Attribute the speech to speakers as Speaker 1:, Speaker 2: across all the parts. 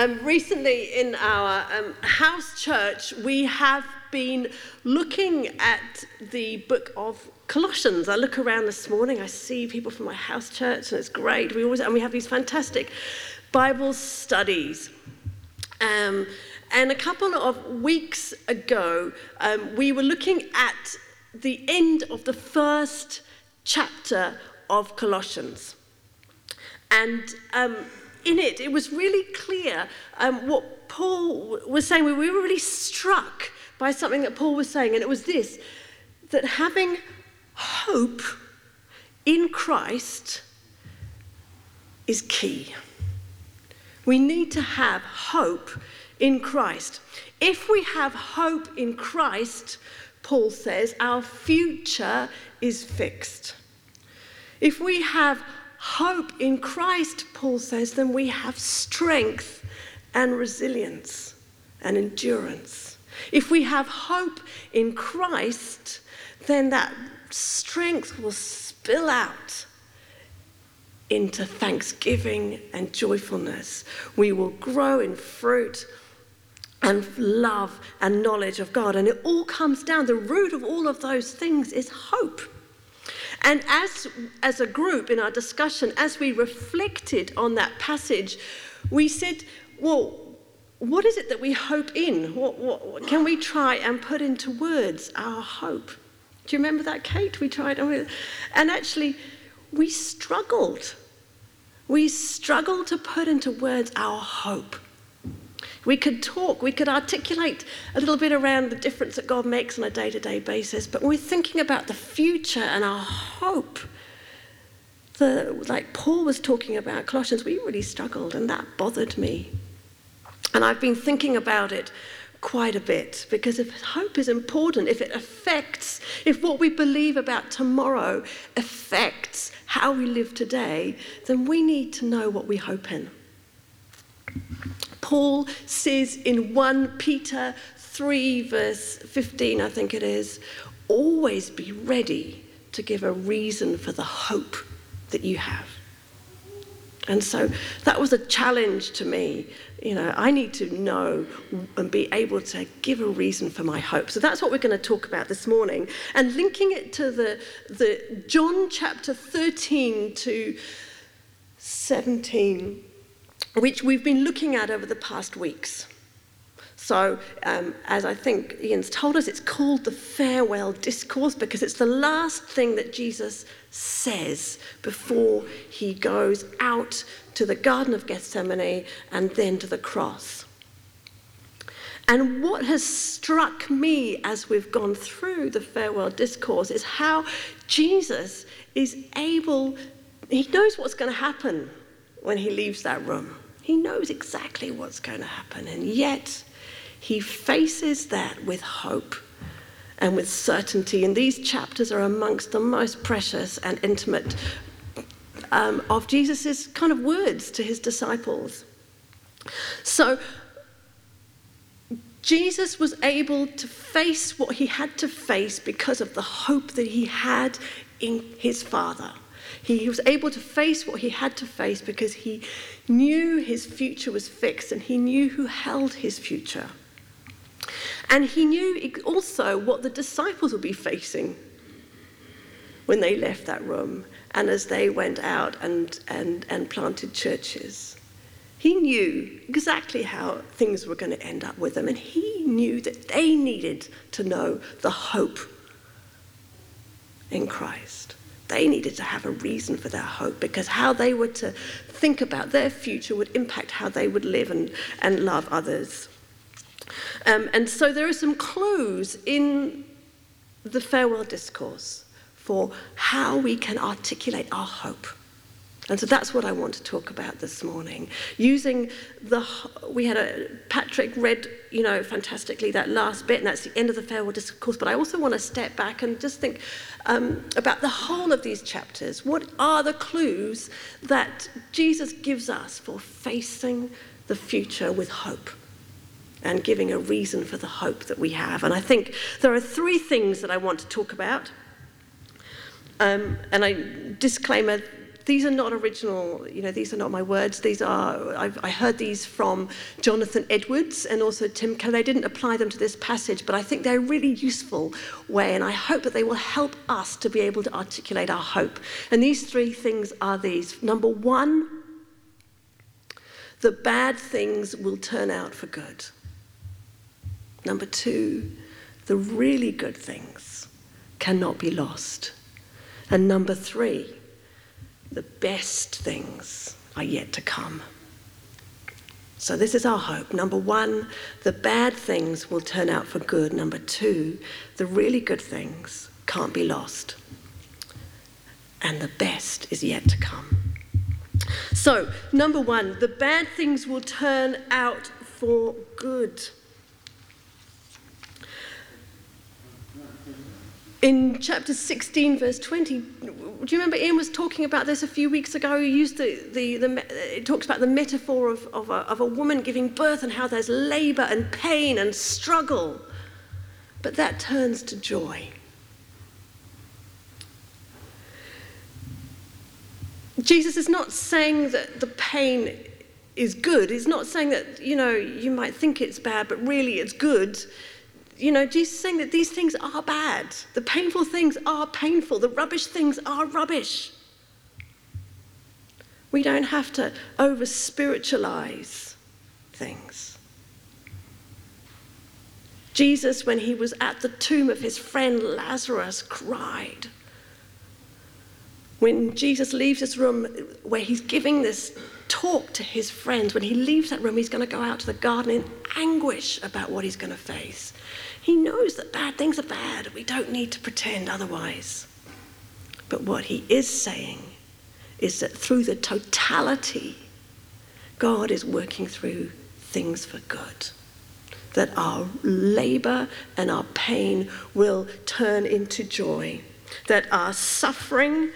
Speaker 1: Recently in our house church, we have been looking at the book of Colossians. I look around this morning, I see people from my house church, and it's great. We have these fantastic Bible studies. And a couple of weeks ago, we were looking at the end of the first chapter of Colossians. And in it was really clear what Paul was saying. We were really struck by something that Paul was saying, and it was this, that having hope in Christ is key. We need to have hope in Christ. If we have hope in Christ, Paul says, our future is fixed. If we have hope in Christ, Paul says, then we have strength and resilience and endurance. If we have hope in Christ, then that strength will spill out into thanksgiving and joyfulness. We will grow in fruit and love and knowledge of God. And it all comes down, the root of all of those things is hope. And as a group in our discussion, as we reflected on that passage, we said, well, what is it that we hope in? What can we try and put into words our hope? Do you remember that, Kate? We tried, and actually we struggled. We struggled to put into words our hope. We could talk, we could articulate a little bit around the difference that God makes on a day-to-day basis, but when we're thinking about the future and our hope, like Paul was talking about Colossians, we really struggled, and that bothered me. And I've been thinking about it quite a bit, because if hope is important, if what we believe about tomorrow affects how we live today, then we need to know what we hope in. Paul says in 1 Peter 3 verse 15, I think it is, always be ready to give a reason for the hope that you have. And so that was a challenge to me. I need to know and be able to give a reason for my hope. So that's what we're going to talk about this morning. And linking it to the John chapter 13 to 17, which we've been looking at over the past weeks. So, as I think Ian's told us, it's called the farewell discourse because it's the last thing that Jesus says before he goes out to the Garden of Gethsemane and then to the cross. And what has struck me as we've gone through the farewell discourse is how Jesus is able, he knows what's going to happen when he leaves that room. He knows exactly what's going to happen, and yet he faces that with hope and with certainty. And these chapters are amongst the most precious and intimate of Jesus's kind of words to his disciples. So Jesus was able to face what he had to face because of the hope that he had in his Father. He was able to face what he had to face because he knew his future was fixed and he knew who held his future. And he knew also what the disciples would be facing when they left that room and as they went out and planted churches. He knew exactly how things were going to end up with them, and he knew that they needed to know the hope in Christ. They needed to have a reason for their hope because how they were to think about their future would impact how they would live and love others. And so there are some clues in the farewell discourse for how we can articulate our hope. And so that's what I want to talk about this morning. Patrick read, fantastically that last bit, and that's the end of the farewell discourse, but I also want to step back and just think about the whole of these chapters. What are the clues that Jesus gives us for facing the future with hope and giving a reason for the hope that we have? And I think there are three things that I want to talk about. And I disclaimer, these are not original, these are not my words. I heard these from Jonathan Edwards and also Tim Keller. They didn't apply them to this passage, but I think they're a really useful way, and I hope that they will help us to be able to articulate our hope. And these three things are these. Number one, the bad things will turn out for good. Number two, the really good things cannot be lost. And number three, the best things are yet to come. So this is our hope. Number one, the bad things will turn out for good. Number two, the really good things can't be lost. And the best is yet to come. So, number one, the bad things will turn out for good. In chapter 16, verse 20, do you remember Ian was talking about this a few weeks ago? He used it talks about the metaphor of a woman giving birth and how there's labor and pain and struggle. But that turns to joy. Jesus is not saying that the pain is good. He's not saying that, you might think it's bad, but really it's good. Jesus is saying that these things are bad. The painful things are painful. The rubbish things are rubbish. We don't have to over-spiritualize things. Jesus, when he was at the tomb of his friend Lazarus, cried. When Jesus leaves this room where he's giving this talk to his friends, when he leaves that room, he's going to go out to the garden in anguish about what he's going to face. He knows that bad things are bad. We don't need to pretend otherwise. But what he is saying is that through the totality, God is working through things for good. That our labor and our pain will turn into joy. That our suffering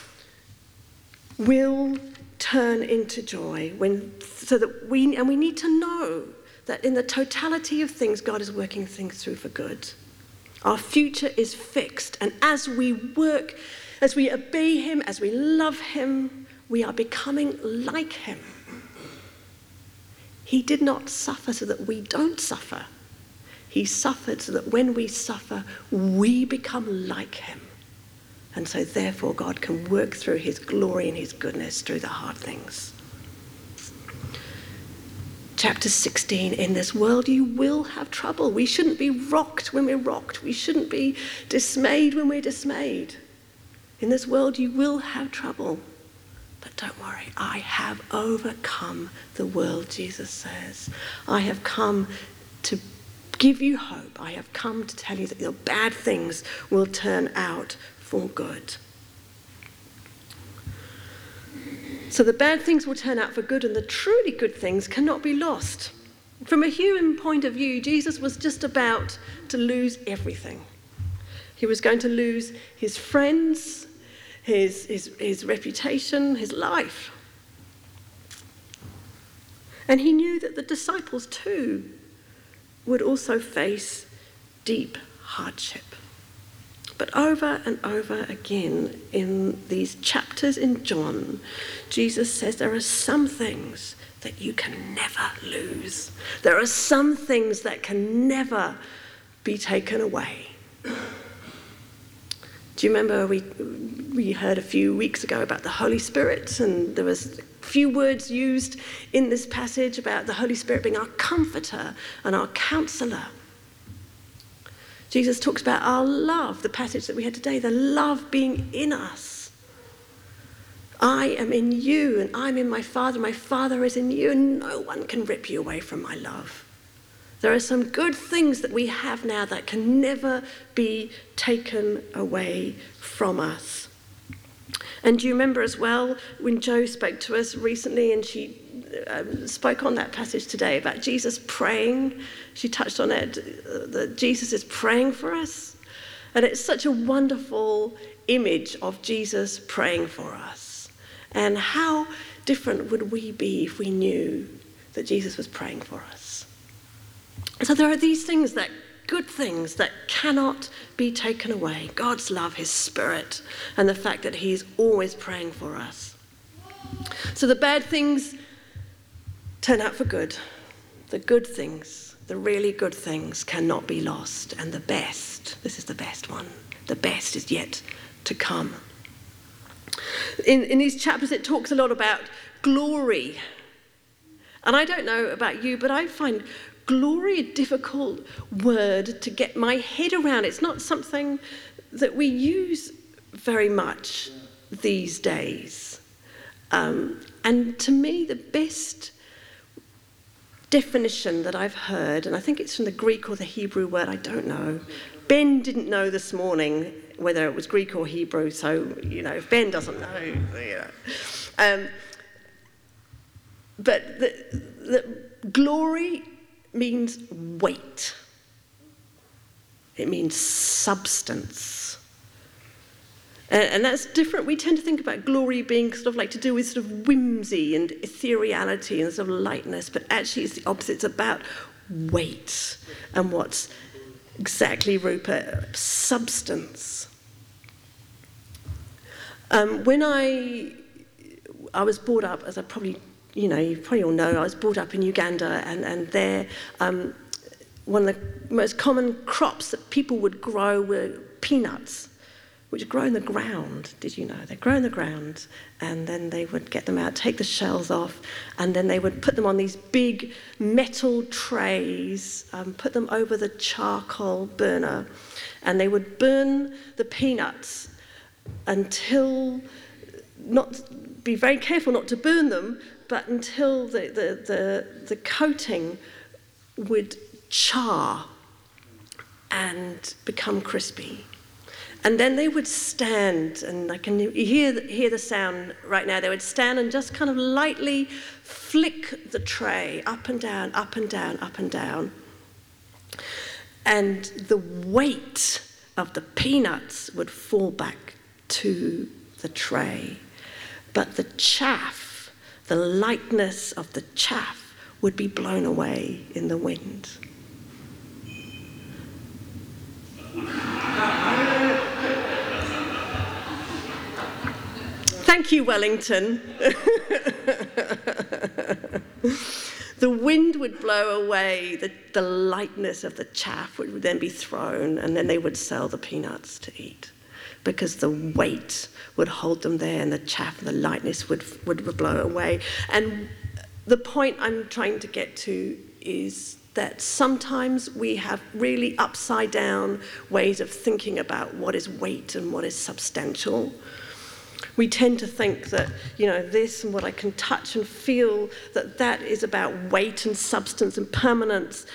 Speaker 1: will turn into joy. We need to know that in the totality of things, God is working things through for good. Our future is fixed, and as we work, as we obey him, as we love him, we are becoming like him. He did not suffer so that we don't suffer. He suffered so that when we suffer, we become like him. And so therefore God can work through his glory and his goodness through the hard things. Chapter 16, in this world you will have trouble. We shouldn't be rocked when we're rocked. We shouldn't be dismayed when we're dismayed. In this world you will have trouble. But don't worry, I have overcome the world, Jesus says. I have come to give you hope. I have come to tell you that your bad things will turn out for good. So the bad things will turn out for good, and the truly good things cannot be lost. From a human point of view, Jesus was just about to lose everything. He was going to lose his friends, his reputation, his life. And he knew that the disciples too would also face deep hardship. But over and over again in these chapters in John, Jesus says there are some things that you can never lose. There are some things that can never be taken away. Do you remember we heard a few weeks ago about the Holy Spirit, and there was a few words used in this passage about the Holy Spirit being our comforter and our counselor. Jesus talks about our love, the passage that we had today, the love being in us. I am in you and I'm in my Father, my Father is in you, and no one can rip you away from my love. There are some good things that we have now that can never be taken away from us. And do you remember as well when Jo spoke to us recently, and she spoke on that passage today about Jesus praying? She touched on it, that Jesus is praying for us. And it's such a wonderful image of Jesus praying for us. And how different would we be if we knew that Jesus was praying for us? So there are these things, that good things that cannot be taken away. God's love, his Spirit, and the fact that he's always praying for us. So the bad things turn out for good. The good things, the really good things, cannot be lost. And the best, this is the best one, the best is yet to come. In these chapters, it talks a lot about glory. And I don't know about you, but I find glory a difficult word to get my head around. It's not something that we use very much these days. And to me, the best definition that I've heard, and I think it's from the Greek or the Hebrew word, I don't know. Ben didn't know this morning whether it was Greek or Hebrew, so, if Ben doesn't know, but the glory means weight. It means substance. And that's different. We tend to think about glory being sort of like to do with sort of whimsy and ethereality and sort of lightness, but actually it's the opposite. It's about weight and what's exactly, Rupert, substance. When I was brought up, as I probably, you probably all know, I was brought up in Uganda, and there, one of the most common crops that people would grow were peanuts, which grow in the ground. Did you know? They grow in the ground, and then they would get them out, take the shells off, and then they would put them on these big metal trays, put them over the charcoal burner, and they would burn the peanuts until, be very careful not to burn them, but until the coating would char and become crispy. And then they would stand, and I can hear the sound right now. They would stand and just kind of lightly flick the tray up and down, up and down, up and down. And the weight of the peanuts would fall back to the tray. But the chaff, the lightness of the chaff, would be blown away in the wind. Thank you, Wellington. The wind would blow away the lightness of the chaff, which would then be thrown, and then they would sell the peanuts to eat, because the weight would hold them there, and the chaff and the lightness would blow away. And the point I'm trying to get to is that sometimes we have really upside down ways of thinking about what is weight and what is substantial. We tend to think that, this and what I can touch and feel, that is about weight and substance and permanence.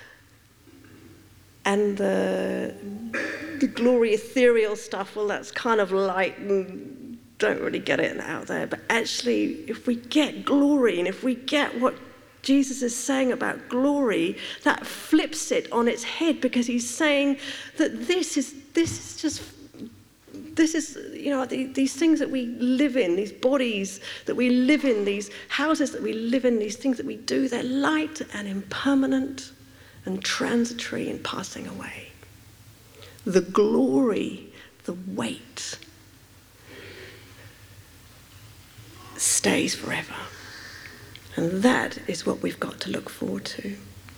Speaker 1: And the glory ethereal stuff, well, that's kind of light and don't really get it out there. But actually, if we get glory and if we get what Jesus is saying about glory, that flips it on its head, because he's saying that this is these things that we live in, these bodies that we live in, these houses that we live in, these things that we do, they're light and impermanent and transitory and passing away. The glory, the weight, stays forever. And that is what we've got to look forward to.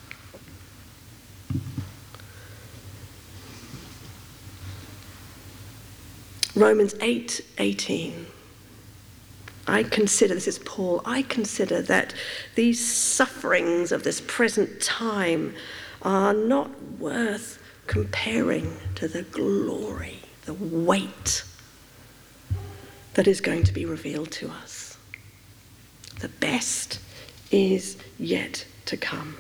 Speaker 1: Romans 8:18. I consider, this is Paul, I consider that these sufferings of this present time are not worth comparing to the glory, the weight that is going to be revealed to us. The best is yet to come.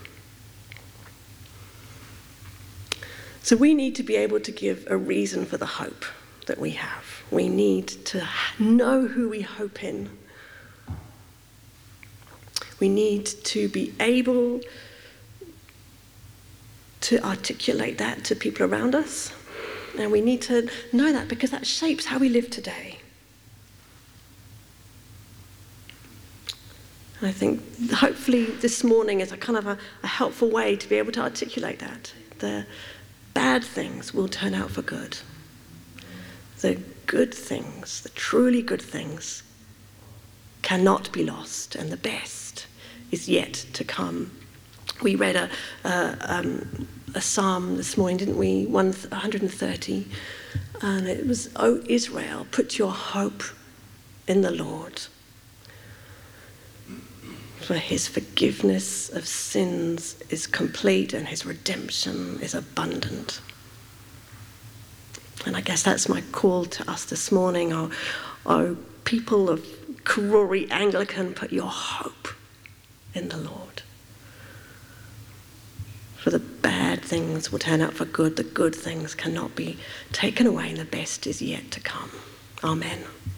Speaker 1: So we need to be able to give a reason for the hope that we have. We need to know who we hope in. We need to be able to articulate that to people around us. And we need to know that, because that shapes how we live today. And I think hopefully this morning is a kind of a helpful way to be able to articulate that. The bad things will turn out for good. The good things, the truly good things, cannot be lost, and the best is yet to come. We read a psalm this morning, didn't we? 130. And it was, "O Israel, put your hope in the Lord, for his forgiveness of sins is complete and his redemption is abundant." And I guess that's my call to us this morning. Oh, people of Karori Anglican, put your hope in the Lord. For the bad things will turn out for good. The good things cannot be taken away, and the best is yet to come. Amen.